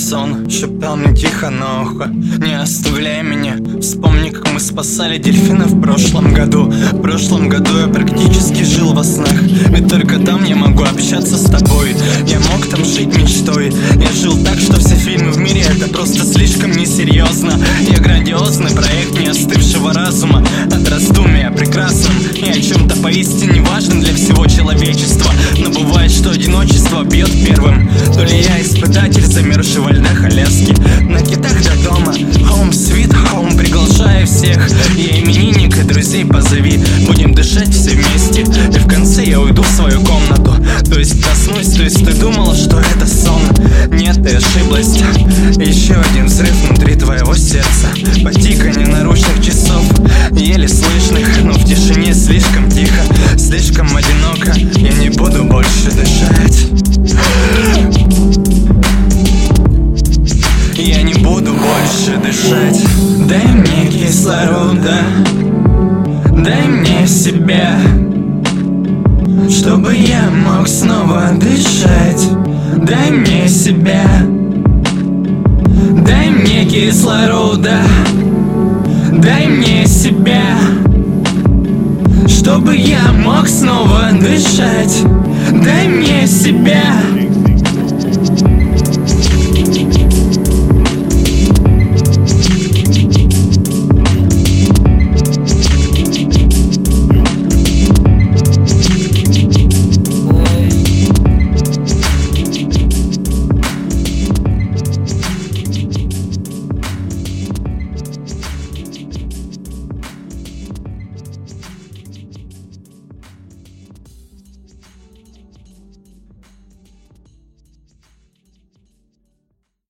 сон шептал мне тихо на ухо: не оставляй меня. Вспомни, как мы спасали дельфинов в прошлом году. В прошлом году я практически жил во снах, ведь только там я могу общаться с тобой. Я мог там жить мечтой. Я жил так, что все фильмы в мире это просто слишком несерьезно. Я грандиозный проект не остывшего разума, от раздумия о прекрасном и о чем-то поистине важном для всего человечества. Но бывает, что одиночество бьет первым. То ли я испытатель, замерзший во льдах Аляски, на китах до дома, home sweet home, приглашаю всех. Я именинник, и друзей позови, будем дышать все вместе. И в конце я уйду в свою комнату, то есть проснусь, то есть ты думала, что это сон. Нет, ты ошиблась. Еще один взрыв внутри твоего сердца, по тиканью наручных часов, еле слышных, но в тишине слишком тихо, слишком одиноко. Я не буду больше дышать. Я не буду больше дышать. Дай мне кислорода, дай мне себя, чтобы я мог снова дышать. Дай мне себя, дай мне кислорода, дай мне себя, чтобы я мог снова дышать. Дай мне себя.